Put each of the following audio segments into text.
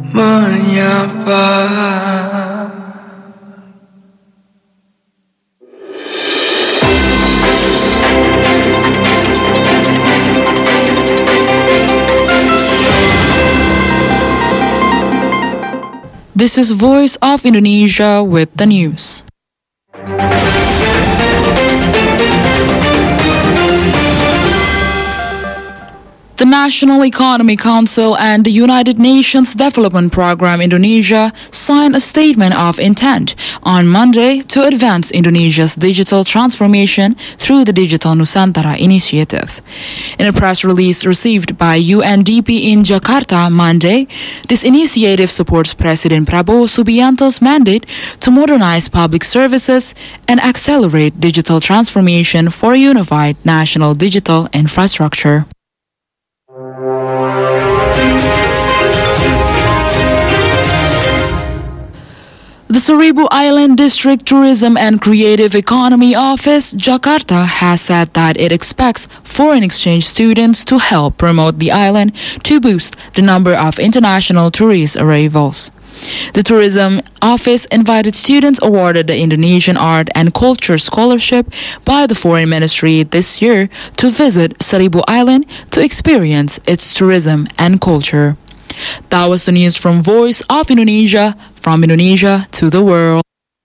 menyapa. This is Voice of Indonesia with the news. The National Economic Council and the United Nations Development Programme Indonesia signed a statement of intent on Monday to advance Indonesia's digital transformation through the Digital Nusantara initiative. In a press release received by UNDP in Jakarta Monday, this initiative supports President Prabowo Subianto's mandate to modernize public services and accelerate digital transformation for a unified national digital infrastructure. The Seribu Island District Tourism and Creative Economy Office, Jakarta, has said that it expects foreign exchange students to help promote the island to boost the number of international tourist arrivals. The Tourism Office invited students awarded the Indonesian Art and Culture Scholarship by the Foreign Ministry this year to visit Seribu Island to experience its tourism and culture. That was the news from Voice of Indonesia, from Indonesia to the world.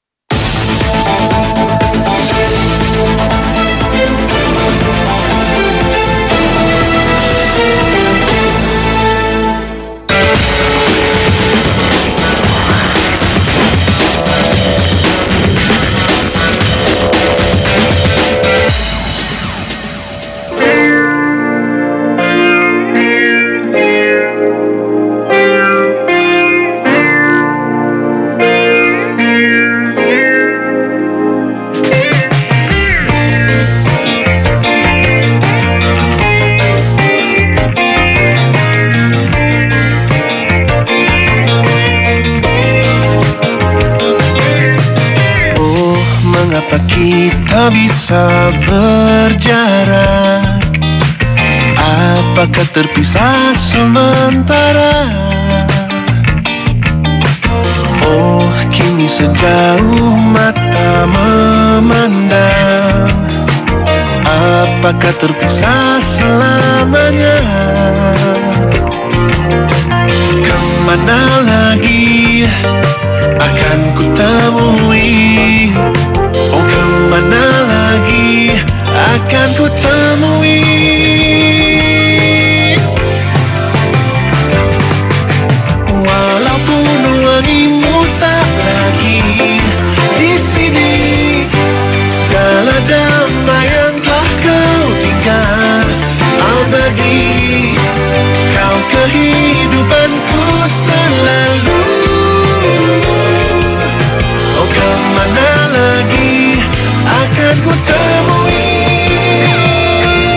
Mengapa kita bisa berjarak? Apakah terpisah sementara? Oh, kini sejauh mata memandang. Apakah terpisah selamanya? Kemana lagi akan ku temui? Oh, kemana lagi akan ku temui? Walaupun wangimu tak lagi di sini, segala damai yang telah kau tinggal abadi. Kau kehidupanku selalu. Oh, kemana lagi akan ku temui?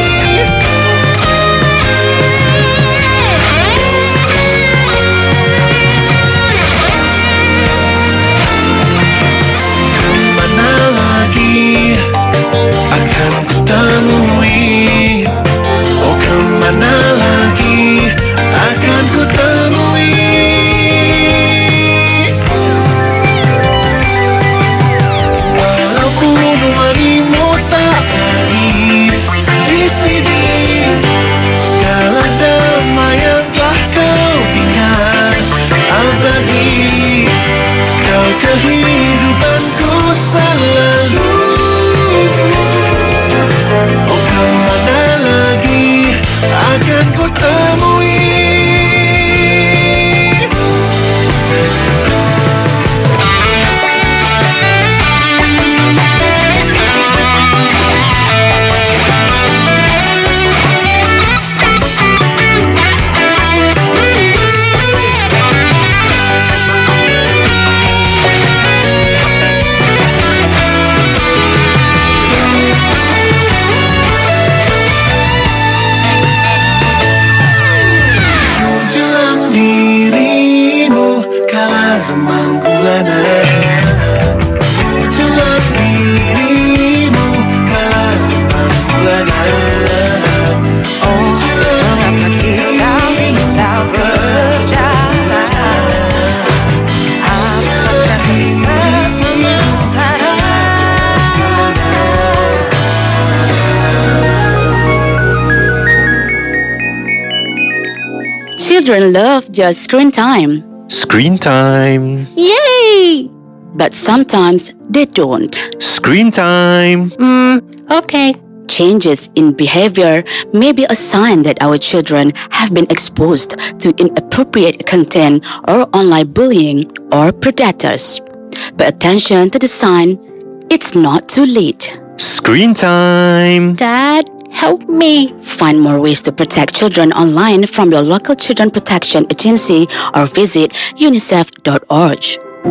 Children love just screen time. Screen time. Yay! But sometimes they don't. Screen time. Okay. Changes in behavior may be a sign that our children have been exposed to inappropriate content or online bullying or predators. Pay attention to the sign. It's not too late. Screen time. Dad, help me. Find more ways to protect children online from your local children protection agency or visit unicef.org.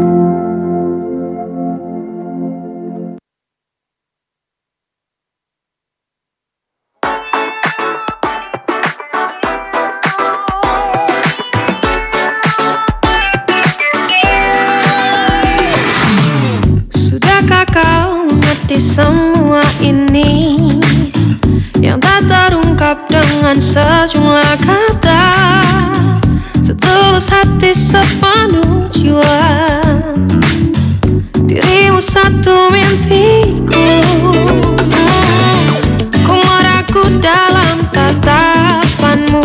Sudahkah kau mengerti semua ini yang tak terungkap dengan sejumlah kata, setulus hati sepenuh jiwa, dirimu satu mimpiku. Ku meraku dalam tatapanmu,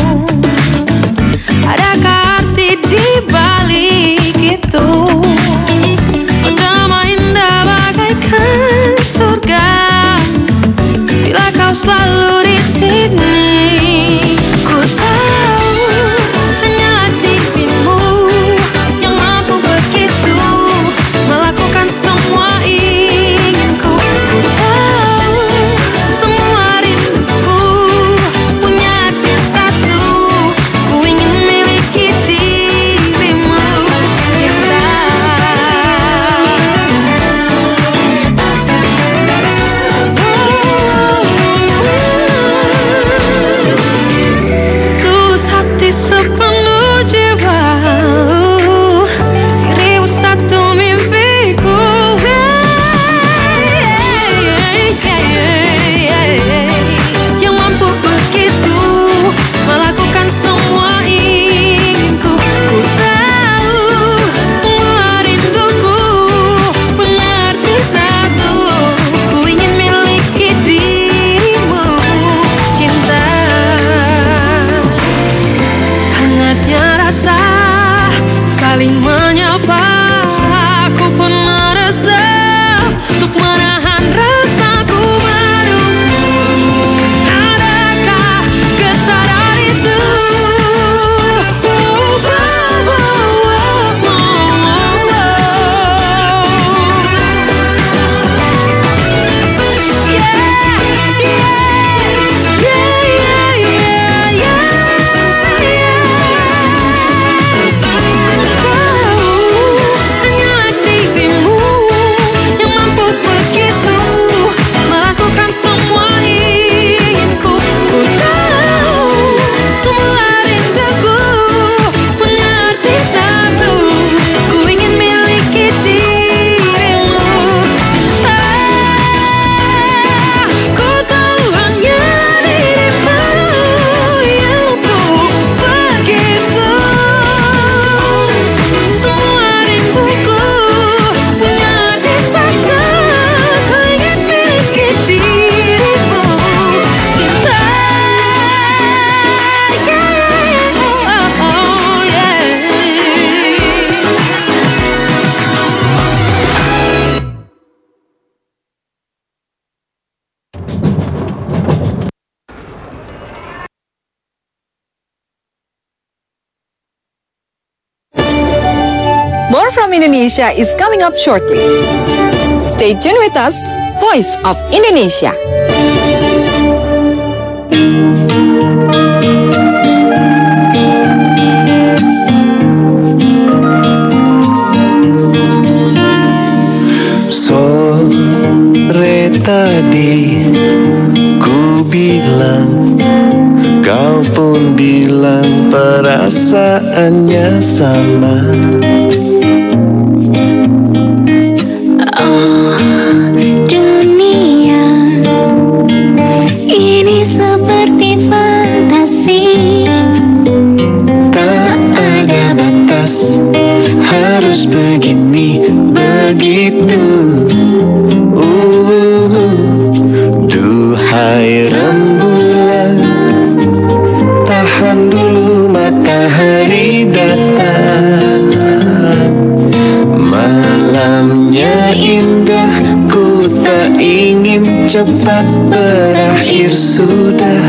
adakah arti di balik itu? Damai indah bagaikan surga bila kau selalu di sini. Ku tahu hanya dirimu yang mampu begitu melakukan semua inginku. Ku tahu semua rinduku punya arti satu. Ku ingin miliki dirimu, cinta. Setulus hati sepenuh jiwa, dirimu satu mimpiku. Yang mampu begitu melakukan semua inginku. Ku tahu semua rinduku punya arti satu. Ku ingin miliki dirimu, cinta. Hangatnya rasa saling menyapa, aku pun merasa untuk menahan rasaku padamu. Adakah getaran itu? Hanyalah dirimu yang mampu begitu melakukan semua inginku. Ku tahu semua rinduku punya arti satu. Ku ingin miliki dirimu, cinta. Ku tahu hanya dirimu yang mampu begitu. Semua rinduku punya arti satu. Ku ingin miliki dirimu, cinta. Oh, yeah. More from Indonesia is coming up shortly. Stay tuned with us, Voice of Indonesia. Sore tadi ku bilang, kau pun bilang perasaannya sama. Dunia ini seperti fantasi, Tak ada batas, harus begini begitu. Duhai rembulan, tahan dulu matahari. cepat berakhir sudah.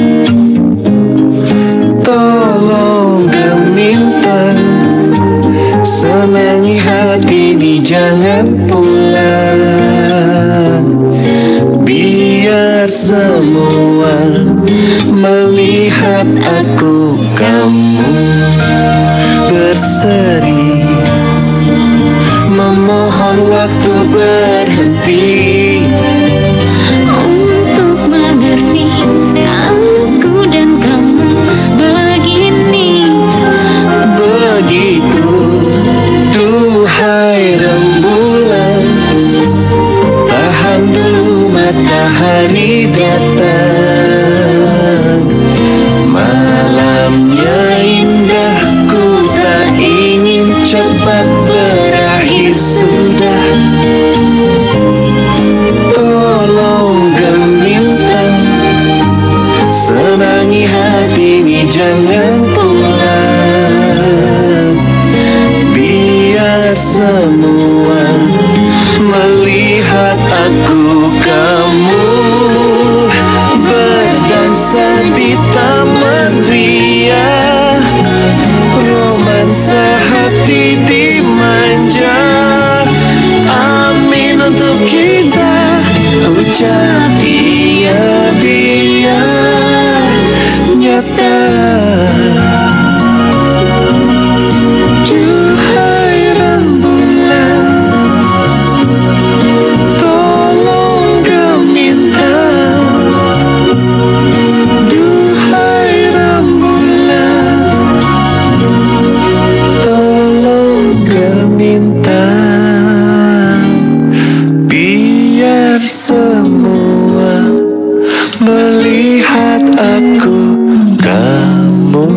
Tolong gemintang, senangi hati ini jangan pulang. Biar semua melihat aku kamu berseri, memohon waktu berhenti Untuk mengerti aku dan kamu begini. begitu. Duhai rembulan, tahan dulu matahari datang. Malamnya indah, ku tak ingin cepat berakhir sudah. Tolong gemintang, senangi hati ini jangan pulang. Biar semua melihat aku kamu berdansa di taman ria, romansa hati dimanja. Amin untuk kita, ucap iya biar nyata. Duhai rembulan, tolong gemintang. Duhai rembulan, tolong gemintang. Biar semua melihat aku kamu.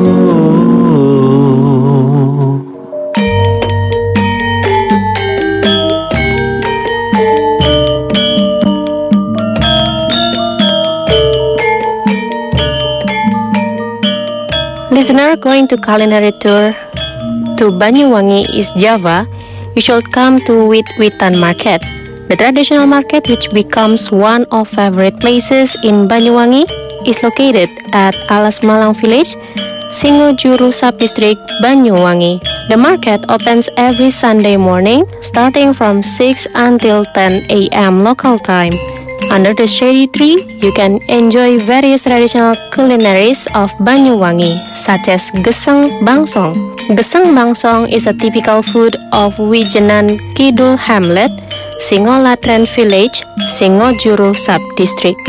Listener going to culinary tour to Banyuwangi, East Java, you should come to Wit-Witan Market. The traditional market, which becomes one of favorite places in Banyuwangi, is located at Alas Malang Village, Singojuru Sub-District, Banyuwangi. The market opens every Sunday morning, starting from 6 until 10 a.m. local time. Under the shady tree, you can enjoy various traditional culinaries of Banyuwangi, such as gesang bangsong. Gesang bangsong is a typical food of Wijenan Kidul Hamlet, Singolatren Village, Singojuru Sub-District.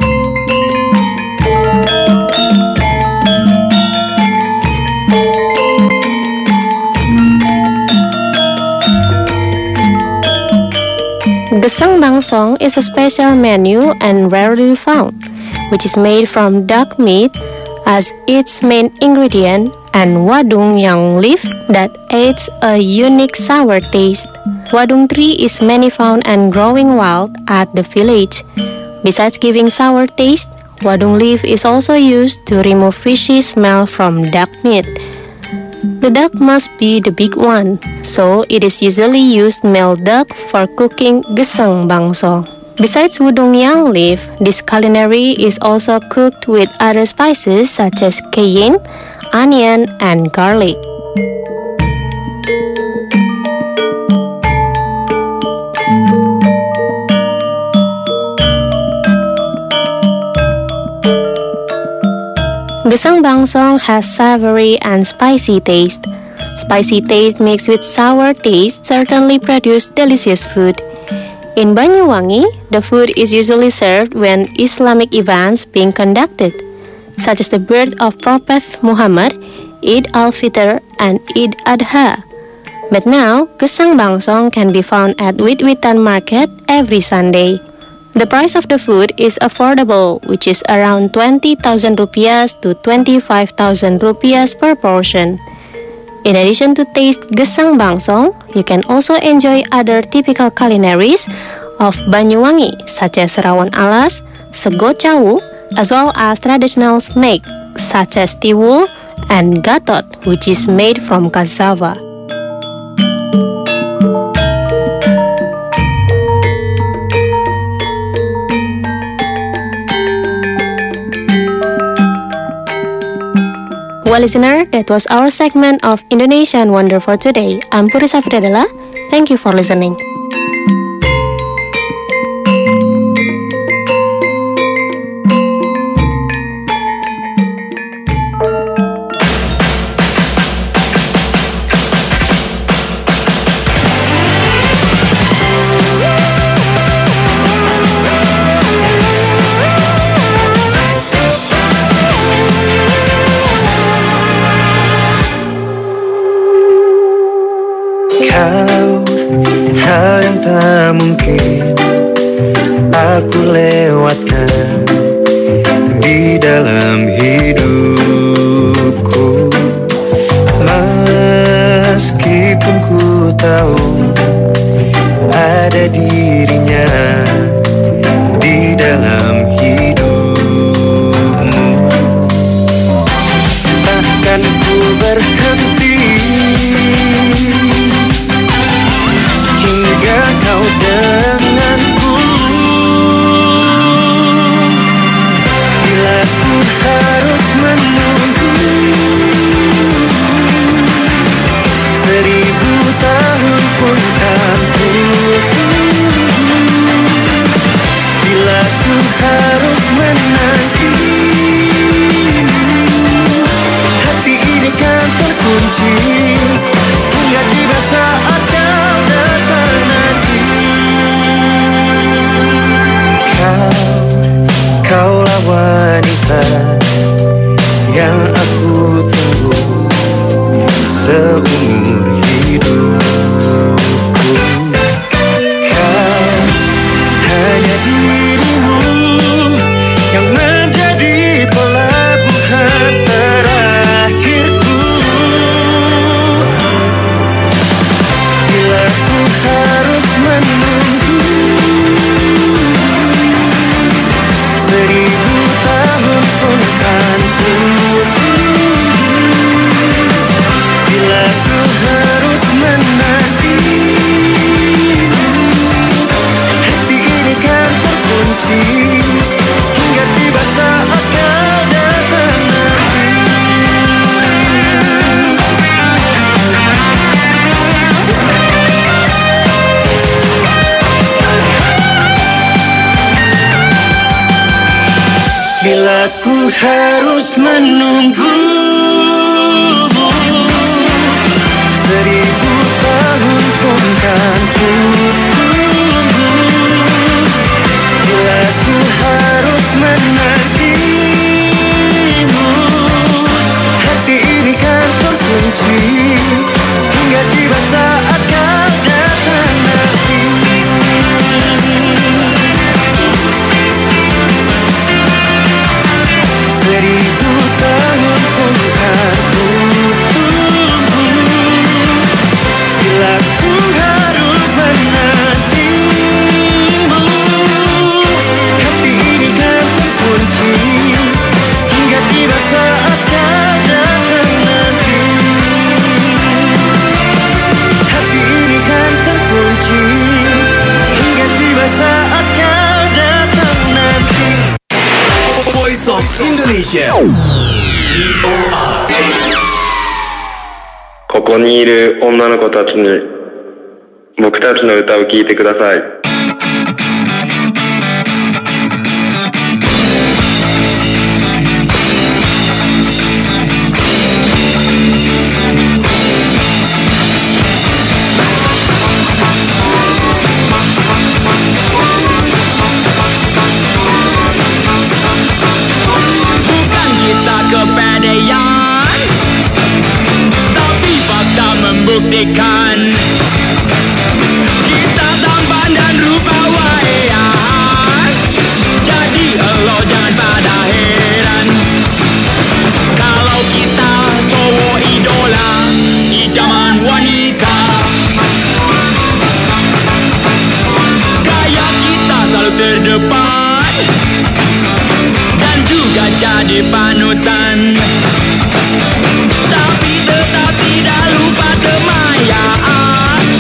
Gesang bangsong is a special menu and rarely found, which is made from duck meat as its main ingredient and wadung yang leaf that adds a unique sour taste. Wadung tree is many found and growing wild at the village. Besides giving sour taste, wadung leaf is also used to remove fishy smell from duck meat. The duck must be the big one, so it is usually used male duck for cooking gesang bangsong. Besides wudong yang leaf, this culinary is also cooked with other spices such as cayenne, onion, and garlic. Gesang bangsong has savory and spicy taste. Spicy taste mixed with sour taste certainly produce delicious food. In Banyuwangi, the food is usually served when Islamic events being conducted, such as the birth of Prophet Muhammad, Eid al-Fitr, and Eid Adha. But now, gesang bangsong can be found at Wit-Witan Market every Sunday. The price of the food is affordable, which is around 20,000 rupiah to 25,000 rupiah per portion. In addition to taste gesang bangsong, you can also enjoy other typical culinaries of Banyuwangi, such as rawon alas, sego cawu, as well as traditional snack such as tiwul and gatot, which is made from cassava. Well, listener, that was our segment of Indonesian Wonder for today. I'm Puri Safridadela. Thank you for listening. Kau, hal yang tak mungkin aku lewatkan di dalam hidupku. Meskipun ku tahu ada dirinya di dalam hidupmu, takkan ku berhenti hingga kau denganku. Bila ku harus menunggu 1000 tahun pun kan ku. Bila ku harus menanti, hati ini kan terkunci hingga tiba saat kau datang nanti. Kaulah wanita yang aku tunggu seumur hidupku. Kau hanya dirimu yang menjadi pelabuhan terakhirku. Bila ku harus menunggu 1000 tahun pun kan ku. Bila ku harus menanti, hati ini kan terkunci hingga tiba saat kau datang nanti. Bila ku harus menunggu 1000 tahun pun kan ku tunggu. Bila ku harus menantimu, hati ini kan terkunci hingga tiba saat kau datang nanti. 1000 tahun pun kan ku tunggu. Bila ku harus menantimu, hati ini kan terkunci hingga tiba saat kau datang nanti. Hati ini kan terkunci hingga tiba saat kau datang nanti. Voice of Indonesia. ここにいる女の子たちに僕たちの歌を聴いてください。 Bukan kita kepedean, tapi fakta membuktikan kita tampan dan rupa waean. Jadi elo jangan pada heran kalau kita cowok idola idaman wanita. Gaya kita selalu terdepan dan juga jadi panutan, tapi tetap tidak lupa kemayaan.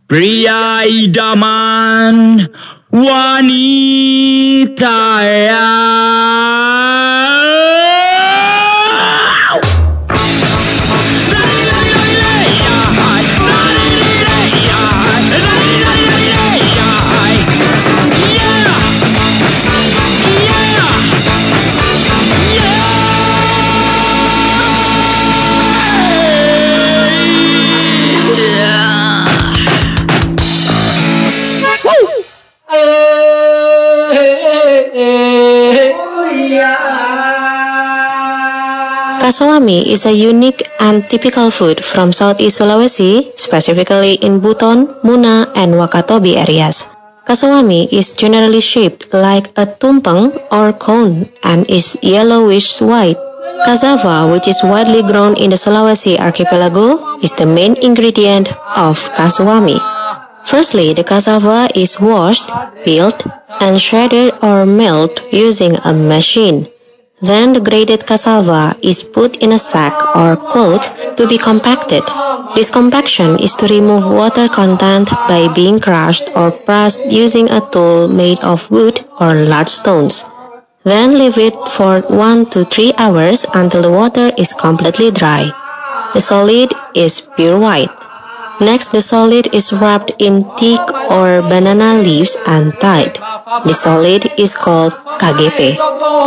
pria idaman wanita Kasawami is a unique and typical food from Southeast Sulawesi, specifically in Buton, Muna, and Wakatobi areas. Kasawami is generally shaped like a tumpeng or cone and is yellowish-white. Cassava, which is widely grown in the Sulawesi archipelago, is the main ingredient of kasawami. Firstly, the cassava is washed, peeled, and shredded or milled using a machine. Then the grated cassava is put in a sack or cloth to be compacted. This compaction is to remove water content by being crushed or pressed using a tool made of wood or large stones. Then leave it for 1 to 3 hours until the water is completely dry. The solid is pure white. Next, the solid is wrapped in teak or banana leaves and tied. The solid is called KGP.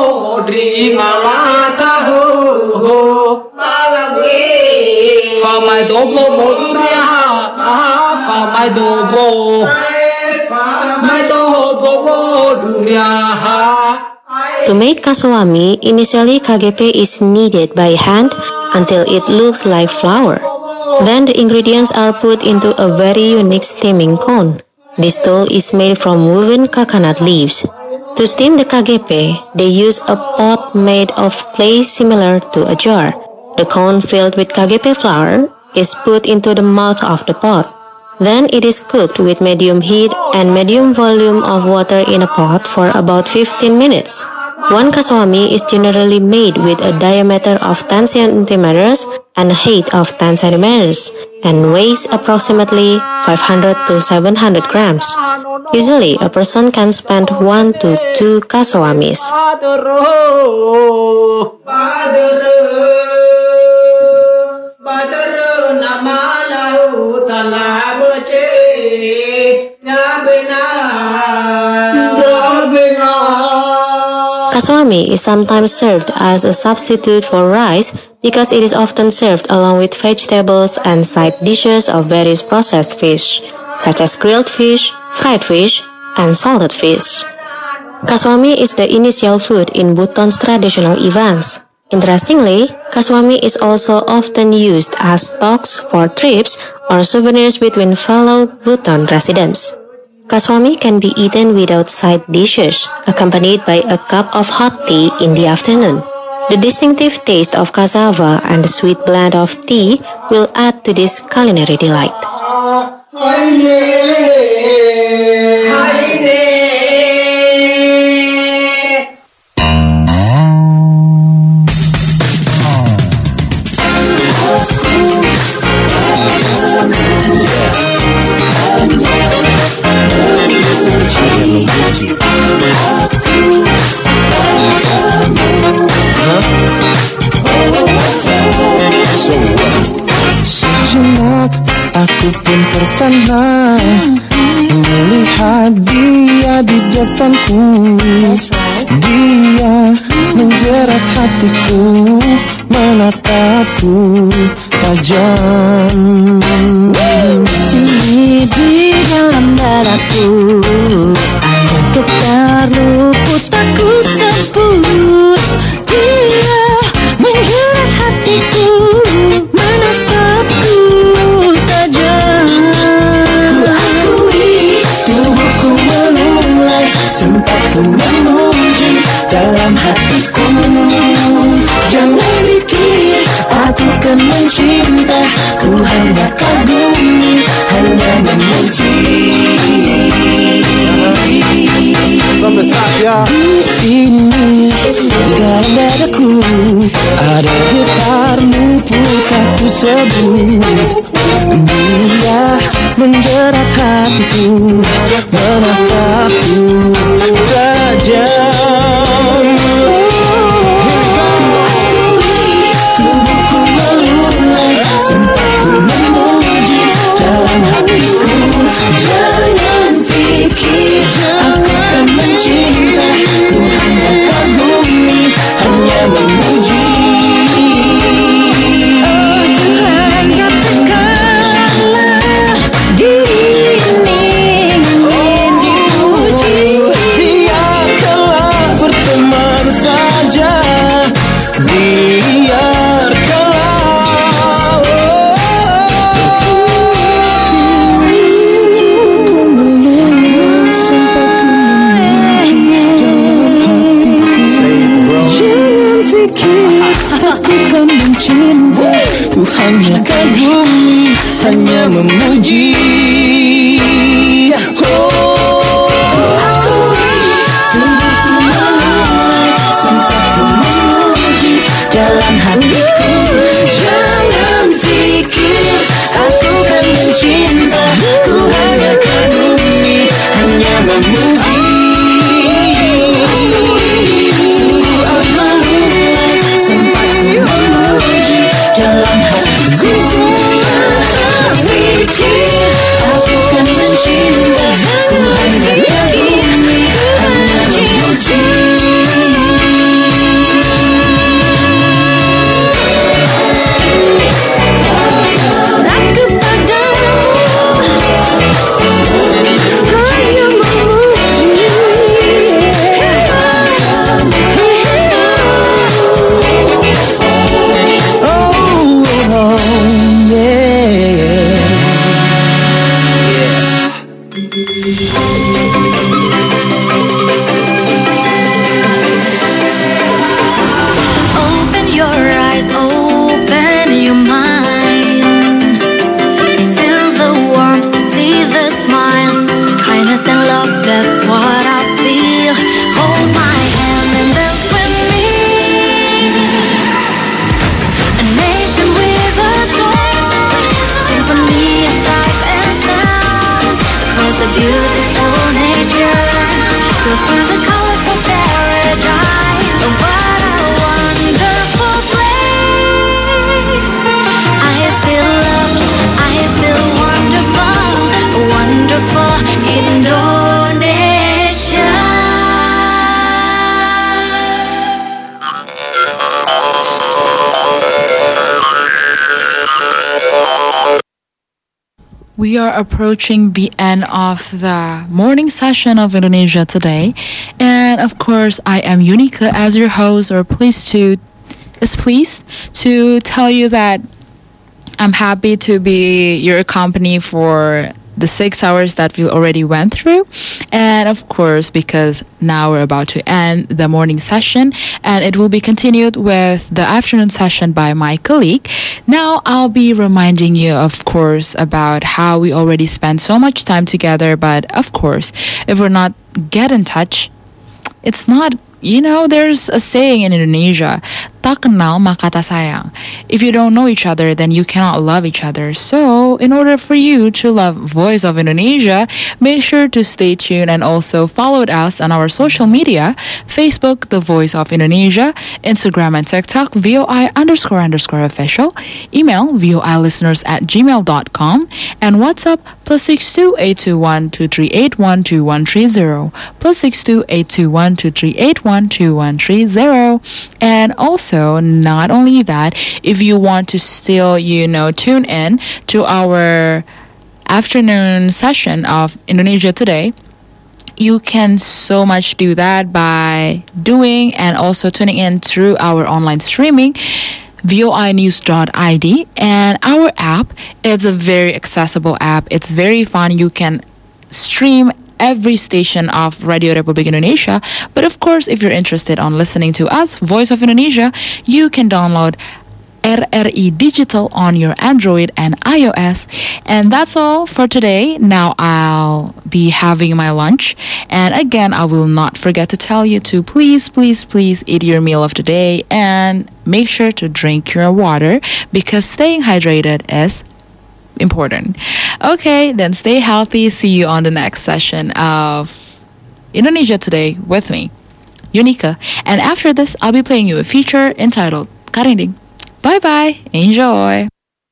To make kasawami, initially KGP is kneaded by hand until it looks like flour. Then the ingredients are put into a very unique steaming cone. This tool is made from woven coconut leaves. To steam the KGP, they use a pot made of clay similar to a jar. The cone filled with KGP flour is put into the mouth of the pot. Then it is cooked with medium heat and medium volume of water in a pot for about 15 minutes. One kasawami is generally made with a diameter of 10 centimeters and a height of 10 centimeters and weighs approximately 500 to 700 grams. Usually, a person can spend 1 to 2 kasawamis. Kasawami is sometimes served as a substitute for rice because it is often served along with vegetables and side dishes of various processed fish, such as grilled fish, fried fish, and salted fish. Kasawami is the initial food in Buton's traditional events. Interestingly, kasawami is also often used as stocks for trips or souvenirs between fellow Buton residents. Kasawami can be eaten without side dishes, accompanied by a cup of hot tea in the afternoon. The distinctive taste of cassava and the sweet blend of tea will add to this culinary delight. Sejenak aku pun terpana melihat dia di depanku. Dia menjerat hatiku, menatapku tajam. Sini di dalam dadaku ada getar luput aku sebut. Dia menjerat hatiku, menatapku tajam. Ku akui tubuhku melulai, sempat ku memuji dalam hatiku. Jangan pikir aku kan mencinta, ku hanya kagumi, hanya memuji. Di sini di dalam dadaku ada getar luput aku sebut. Dia menjerat hatiku, menatapku tajam. Tubuhku melulai, sempat ku memuji dalam hatiku. Jangan pikir aku kan mencinta, ku hanya kagumi, hanya memuji. Oh Tuhan, katakanlah diri ini ingin dipuji. Biarkanlah berteman saja, biarkanlah. Ku melulu sempat ku memuji dalam hatiku. Jangan pikir aku kan mencinta, ku hanya kagumi, hanya memuji. Oh, akui tubuhku melulai, sempat ku memuji dalam hatiku. Jangan pikir aku kan mencinta, ku hanya kagumi, hanya memuji. Tubuh melulai, sempat ku memuji dalam hatiku. Jangan pikir aku kan mencinta, ku hanya kagumi, hanya memuji. Aku padamu hanya memuji. Oh, yeah. Open your eyes, open your mind. Feel the warmth, see the smiles, kindness and love, that's what I feel. Hold my hand and dance with me. A nation with a soul, symphony of sights and sounds, across the beautiful nature. Go through the colors of paradise. Oh, what a wonderful place. I feel loved, I feel wonderful, wonderful Indonesia. We are approaching the end of the morning session of Indonesia today. And of course, I am Unika as your host, or pleased to tell you that I'm happy to be your company for the 6 hours that we already went through. And of course, because now we're about to end the morning session and it will be continued with the afternoon session by my colleague. Now I'll be reminding you, of course, about how we already spent so much time together. But of course, if we're not get in touch, it's not, there's a saying in Indonesia, tak kenal maka tak sayang. If you don't know each other, then you cannot love each other. So, in order for you to love Voice of Indonesia, make sure to stay tuned and also follow us on our social media, Facebook, The Voice of Indonesia, Instagram and TikTok, VOI__official, email voilisteners@gmail.com, and WhatsApp +62 821 238 12130, +62 821 238 12130. And also, not only that, if you want to still, tune in to our afternoon session of Indonesia Today, you can so much do that by doing and also tuning in through our online streaming, voinews.id, and our app. It's a very accessible app. It's very fun. You can stream every station of Radio Republik Indonesia. But of course, if you're interested on listening to us, Voice of Indonesia, you can download RRI Digital on your Android and iOS. And that's all for today. Now I'll be having my lunch. And again, I will not forget to tell you to please eat your meal of the day and make sure to drink your water, because staying hydrated is important. Okay, then stay healthy. See you on the next session of Indonesia Today with me, Yunika. And after this, I'll be playing you a feature entitled Karinding. Bye-bye. Enjoy.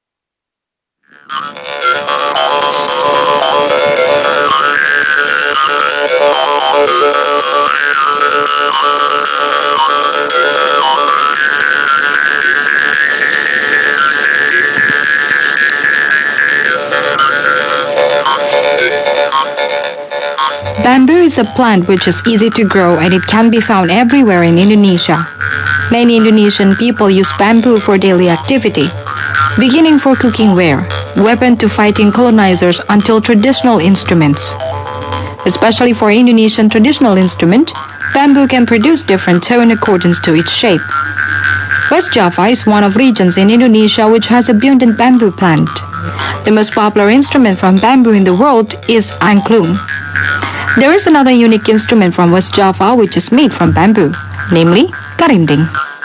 Bamboo is a plant which is easy to grow and it can be found everywhere in Indonesia. Many Indonesian people use bamboo for daily activity, beginning for cooking ware, weapon to fighting colonizers until traditional instruments. Especially for Indonesian traditional instrument, bamboo can produce different tone in accordance to its shape. West Java is one of regions in Indonesia which has abundant bamboo plant. The most popular instrument from bamboo in the world is angklung. There is another unique instrument from West Java which is made from bamboo, namely karinding.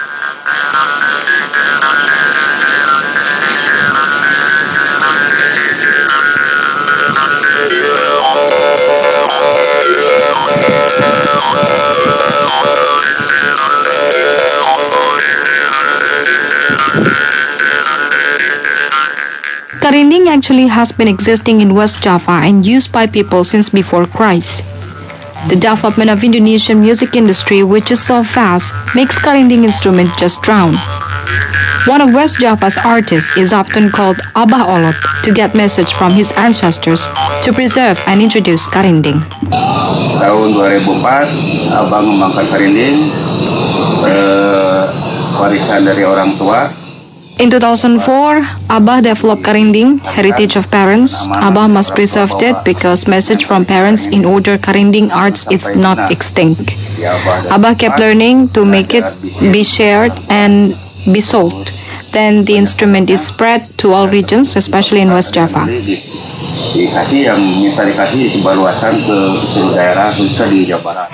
Karinding actually has been existing in West Java and used by people since before Christ. The development of Indonesian music industry, which is so fast, makes karinding instrument just drown. One of West Java's artists is often called Abah Olot to get message from his ancestors to preserve and introduce karinding. Tahun 2004, Abah mengangkat karinding, warisan dari orang tua. In 2004, Abah developed karinding, heritage of parents. Abah must preserve it because message from parents in order karinding arts is not extinct. Abah kept learning to make it be shared and be sold. Then the instrument is spread to all regions, especially in West Java. Dikasih yang minta dikasih baluasan ke seluruh daerah khususnya di Jawa Barat.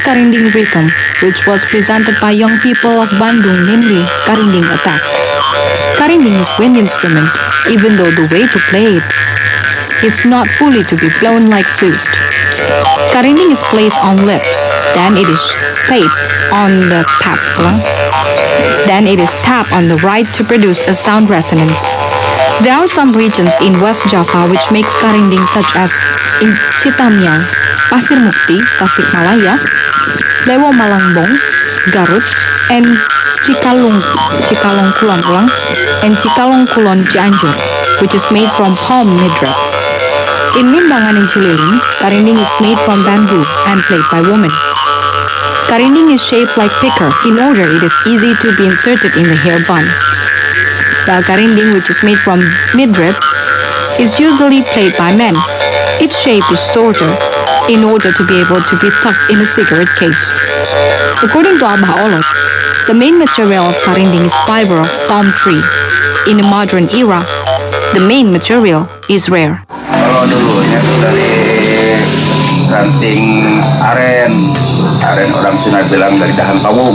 Karinding rhythm, which was presented by young people of Bandung, namely Karinding Attack. Karinding is wind instrument, even though the way to play it, it's not fully to be blown like flute. Karinding is placed on lips, then it is played on the tap. Then it is tapped on the right to produce a sound resonance. There are some regions in West Java which makes karinding such as in Citamyang, Pasir Mukti, Tasikmalaya, Lewo Malangbong, Garut, and Cikalong Kulon, and Cikalong Kulon Cianjur, which is made from palm midrib. In Limbangan and Cililing, karinding is made from bamboo and played by women. Karinding is shaped like picker in order it is easy to be inserted in the hair bun. While karinding, which is made from midrib, is usually played by men. Its shape is shorter in order to be able to be tucked in a cigarette case. According to Abah Olot, the main material of karinding is fiber of palm tree. In the modern era, the main material is rare. Kalau dulunya tuh dari ranting aren orang Sunda bilang dari dahan pawung.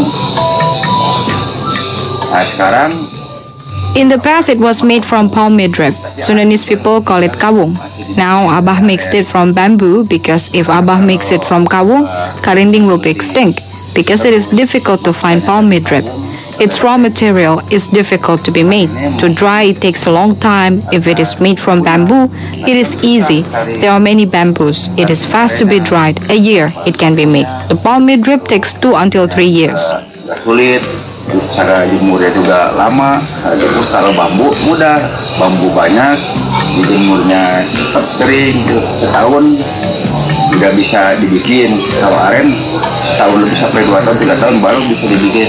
Nah sekarang in the past, it was made from palm midrib. Sundanese people call it kawung. Now, Abah mixed it from bamboo because if Abah makes it from kawung, karinding will be extinct because it is difficult to find palm midrib. Its raw material is difficult to be made. To dry, it takes a long time. If it is made from bamboo, it is easy. There are many bamboos. It is fast to be dried. A year, it can be made. The palm midrib takes 2 until 3 years. Sulit, cara jemurnya juga lama. Kalau bambu mudah, bambu banyak, dijemurnya cepat kering, setahun tidak bisa dibikin. Kalau aren setahun lebih sampai 2 tahun, 3 tahun baru bisa dibikin.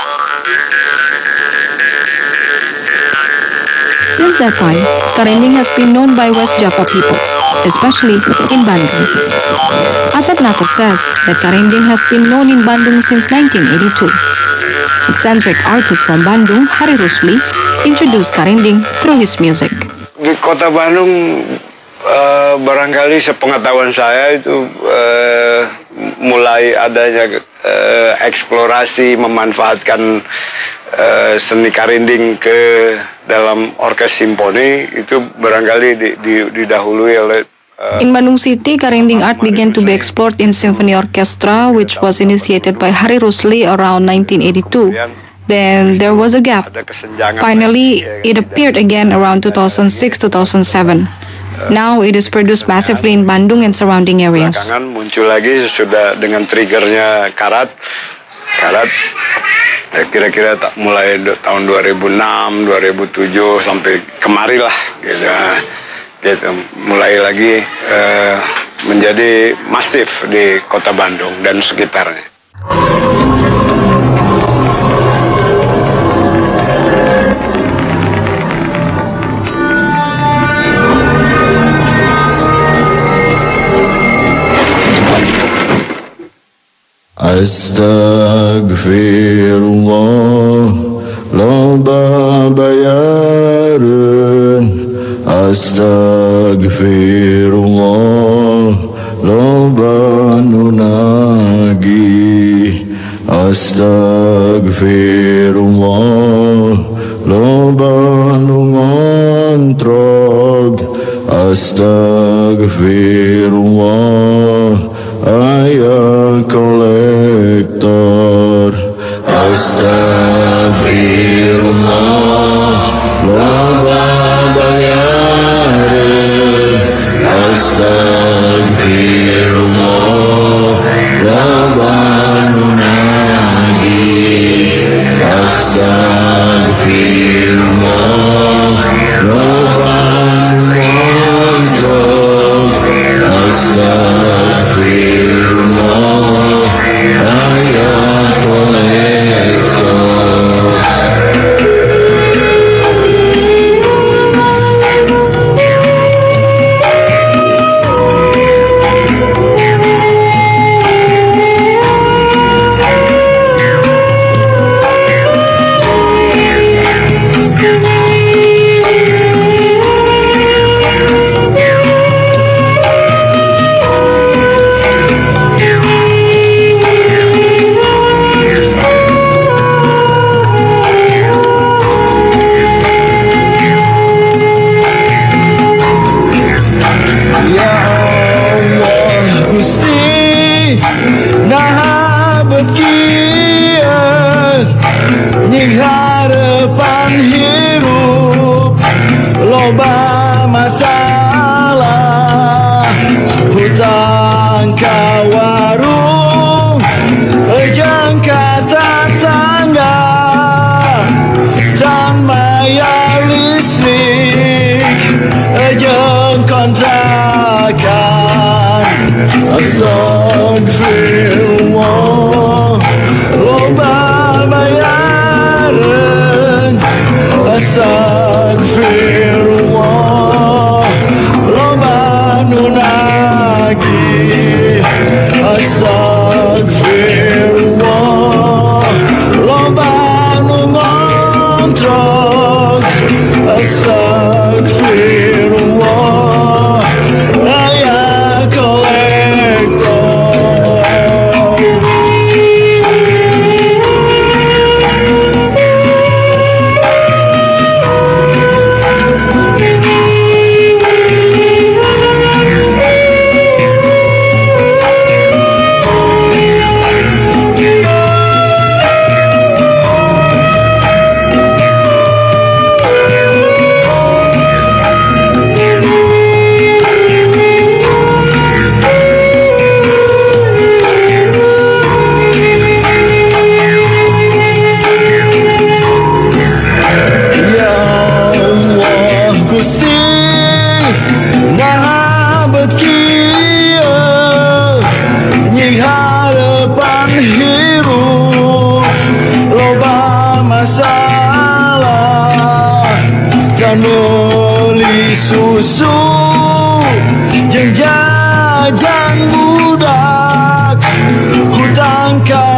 Since that time, karinding has been known by West Java people, especially in Bandung. Asep Nata says that karinding has been known in Bandung since 1982. Eccentric artist from Bandung, Hari Rusli, introduced karinding through his music. Di kota Bandung, barangkali sepengetahuan saya itu mulai adanya eksplorasi memanfaatkan seni karinding ke dalam orkes simfoni itu barangkali didahului oleh in Bandung City, karinding art began to be explored in symphony orchestra, which was initiated by Hari Rusli around 1982. Then there was a gap. Finally, it appeared again around 2006-2007. Now it is produced massively in Bandung and surrounding areas. Belakangan muncul lagi sudah dengan triggernya karat. Kira-kira mulai tahun 2006, 2007 sampai kemari lah gitu. Mulai lagi menjadi masif di kota Bandung dan sekitarnya. Astagfirullah loba bayareun Astagfirullah loba nunagi Astagfirullah loba nungontrog Astagfirullah ayah kolektor Astagfirullah loba bayareun Astagfirullah loba nunagi Astagfirullah loba ngontrol Astagfirullah ayah kolektor. ngontrol. Astagfirullah, raya kolektor. Beli susu yang jajan budak, hutang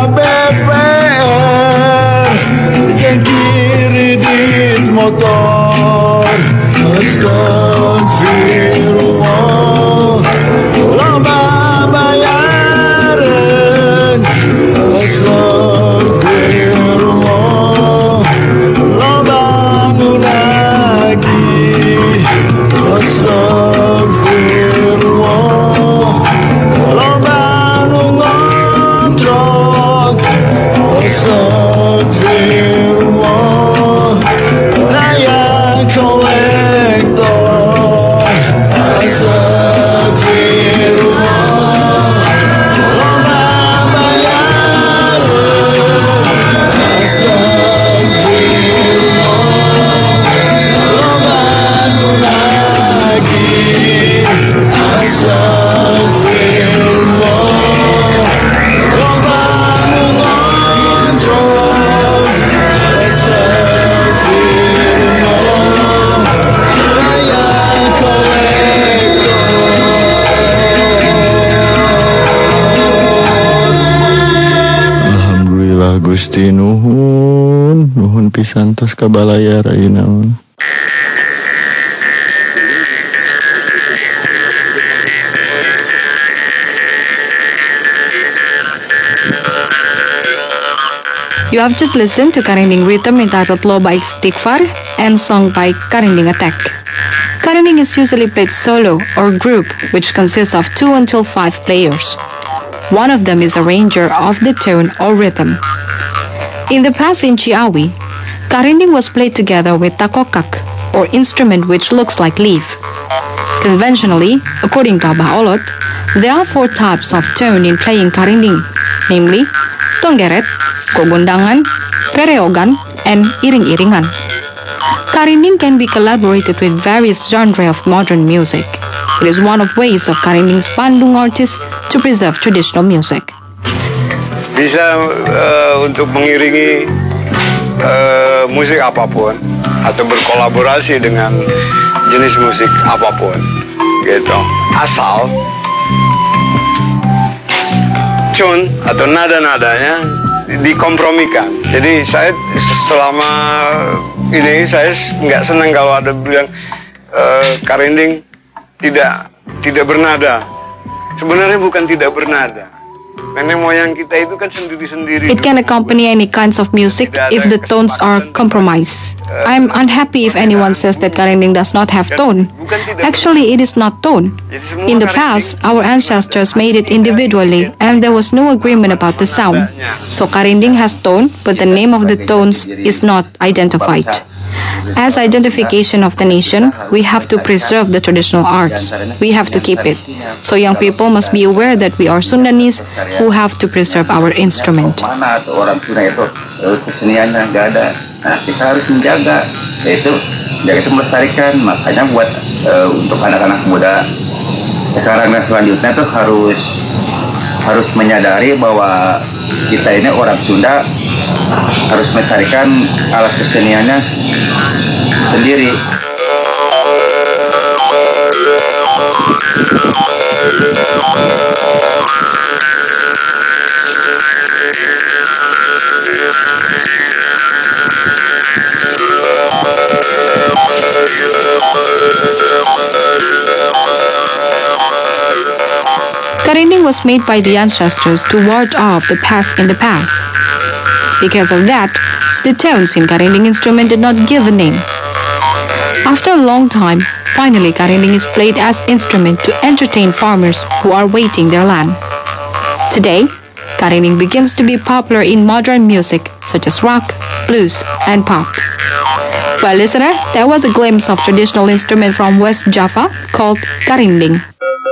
KBPR yang kredit motor. Astagfirullah, loba bayaran. Astagfirullah, loba nunagi. Astagfirullah, loba nu ngontrol. Astagfirullah, raya kolektor. Astagfirullah, loba bayaran. Astagfirullah, loba nu nagih. Astagfirullah, loba nu ngontrol. Astagfirullah, raya kolektor. Alhamdulillah Gusti nuhun pisan tos kabalayar ayeuna. You have just listened to Karinding rhythm entitled Loba Istighfar and sung by Karinding Attack. Karinding is usually played solo or group, which consists of 2 until 5 players. One of them is a arranger of the tone or rhythm. In the past in Ciawi, Karinding was played together with takokak, or instrument which looks like leaf. Conventionally, according to Abah Olot, there are 4 types of tone in playing Karinding, namely Tonggeret, Gogondangan, Rereogan, and Iring-iringan. Karinding can be collaborated with various genres of modern music. It is one of ways of Karinding's Bandung artists to preserve traditional music. Bisa untuk mengiringi musik apapun atau berkolaborasi dengan jenis musik apapun, gitu. Asal tune atau nada-nadanya dikompromikan. Jadi saya selama ini saya nggak senang kalau ada bilang Karinding tidak bernada. Sebenarnya bukan tidak bernada. Nenek moyang kita itu kan sendiri-sendiri. It can accompany any kinds of music if the tones are compromised. I'm unhappy if anyone says that Karinding does not have tone. Actually, it is not tone. In the past, our ancestors made it individually and there was no agreement about the sound. So Karinding has tone, but the name of the tones is not identified. As identification of the nation, we have to preserve the traditional arts. We have to keep it. So young people must be aware that we are Sundanese who have to preserve our instrument. Mana atau orang Sunda itu keseniannya nggak ada. Nah, kita harus menjaga, yaitu melestarikan. Makanya buat untuk anak-anak muda sekarang dan selanjutnya tuh harus menyadari bahwa kita ini orang Sunda harus melestarikan alat keseniannya sendiri. was made by the ancestors to ward off the pest in the past. Because of that, the tones in karinding instrument did not give a name. After a long time, finally karinding is played as instrument to entertain farmers who are waiting their land. Today, karinding begins to be popular in modern music such as rock, blues, and pop. Well, listener, that was a glimpse of traditional instrument from West Java called karinding.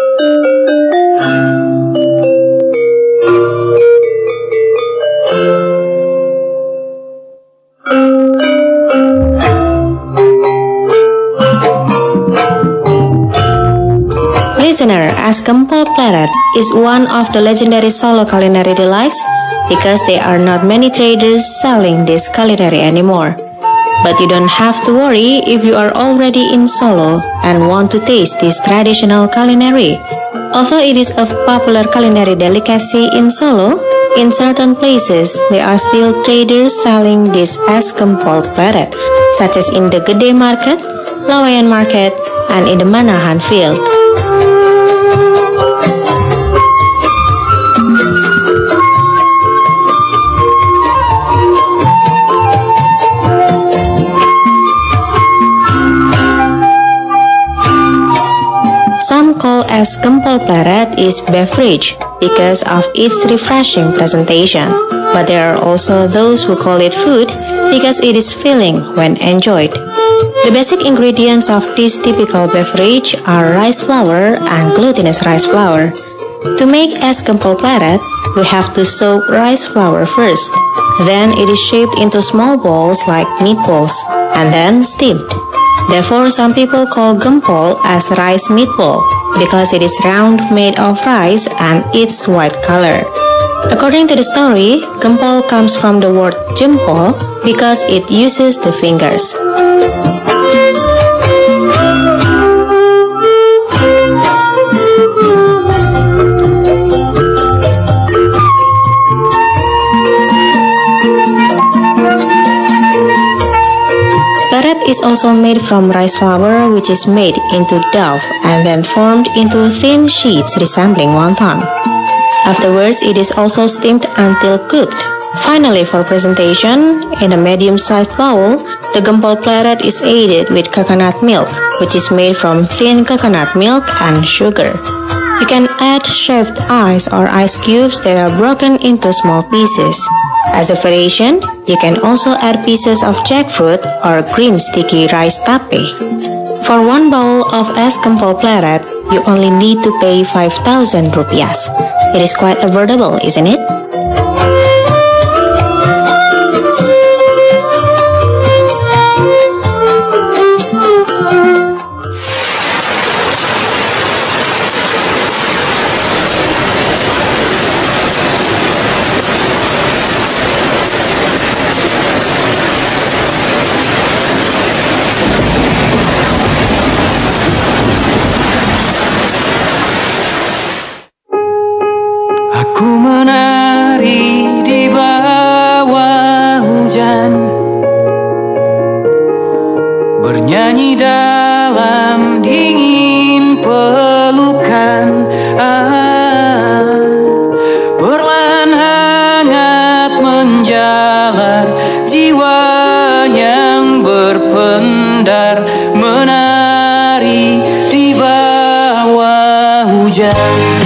Listener, as Gempol Pleret is one of the legendary Solo culinary delights because there are not many traders selling this culinary anymore. But you don't have to worry if you are already in Solo and want to taste this traditional culinary. Although it is a popular culinary delicacy in Solo, in certain places there are still traders selling this as Gempol Pleret, such as in the Gede Market, Lawayan Market, and in the Manahan Field. Some call as Gempol Pleret is beverage because of its refreshing presentation, but there are also those who call it food because it is filling when enjoyed. The basic ingredients of this typical beverage are rice flour and glutinous rice flour. To make es Gempol Pleret, we have to soak rice flour first. Then it is shaped into small balls like meatballs and then steamed. Therefore, some people call gempol as rice meatball because it is round, made of rice, and its white color. According to the story, gempol comes from the word jempol because it uses the fingers. Pleret is also made from rice flour, which is made into dough and then formed into thin sheets resembling wonton. Afterwards, it is also steamed until cooked. Finally, for presentation, in a medium-sized bowl, the Gempol Pleret is aided with coconut milk, which is made from thin coconut milk and sugar. You can add shaved ice or ice cubes that are broken into small pieces. As a variation, you can also add pieces of jackfruit or green sticky rice tape. For one bowl of es Gempol Pleret, you only need to pay 5,000 rupiahs. It is quite affordable, isn't it? Aku menari di bawah hujan, bernyanyi dalam dingin pelukan. Perlahan hangat menjalar jiwa yang berpendar, menari di bawah hujan.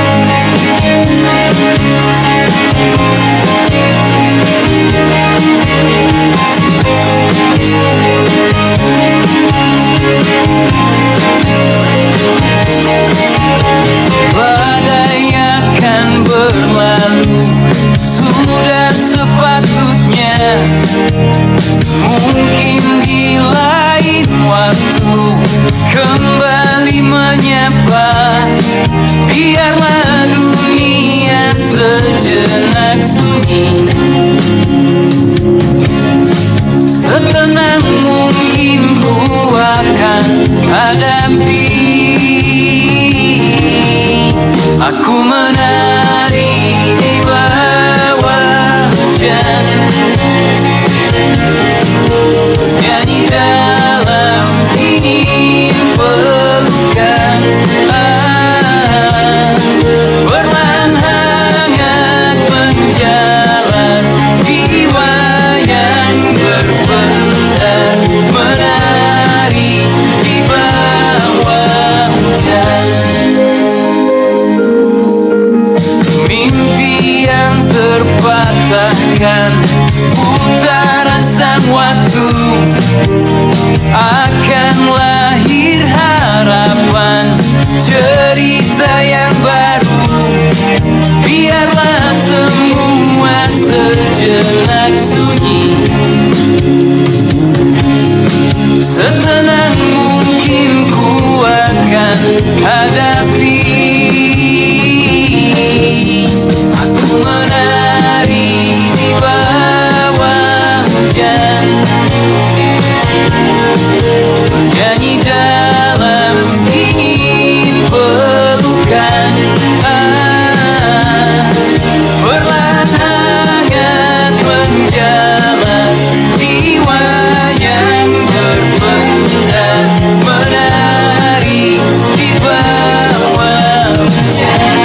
Badai akan berlalu, sudah sepatutnya. Mungkin di lain waktu kembali menyapa. Biarlah dunia sejenak sunyi, setenang mungkin ku akan hadapi. Aku menari di bawah hujan, nyanyi dalam dingin pelukan. Perlahan akan lahir harapan, cerita yang baru. Biarlah semua sejenak sunyi, setenang mungkin ku akan hadapi. Aku menari di bawah hujan, nyanyi dalam dingin pelukan. Perlahan hangat menjalar jiwa yang berpendam, menari di bawah hujan.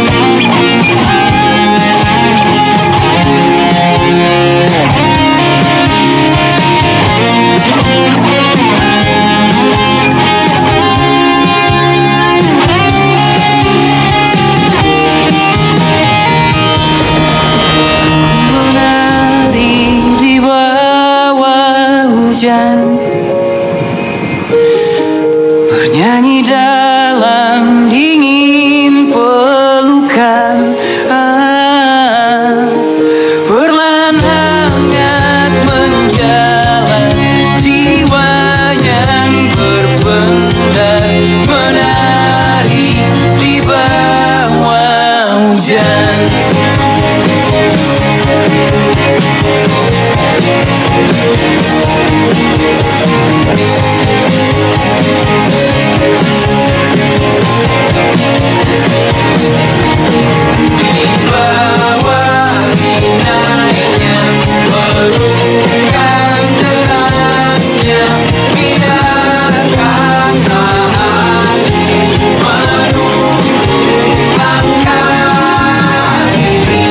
Bernyanyi dalam dingin pelukan. Perlahan hangat menjalar jiwa yang berpendam, menari di bawah hujan. Di bawah naiknya pelukan derasnya, biarkan hati menunggu langkah ini.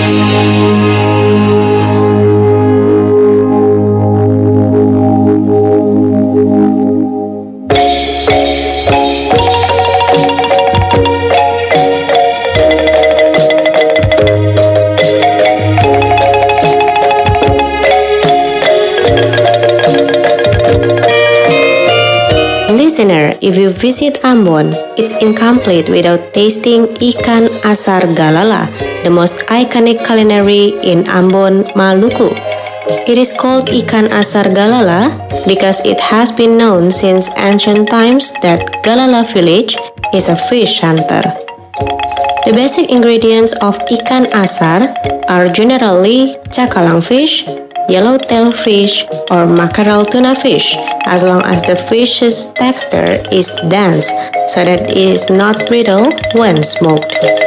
Listener, if you visit Ambon, it's incomplete without tasting ikan asar galala, the most iconic culinary in Ambon, Maluku. It is called ikan asar galala because it has been known since ancient times that Galala village is a fish hunter. The basic ingredients of ikan asar are generally cakalang fish, yellowtail fish, or mackerel tuna fish, as long as the fish's texture is dense so that it is not brittle when smoked.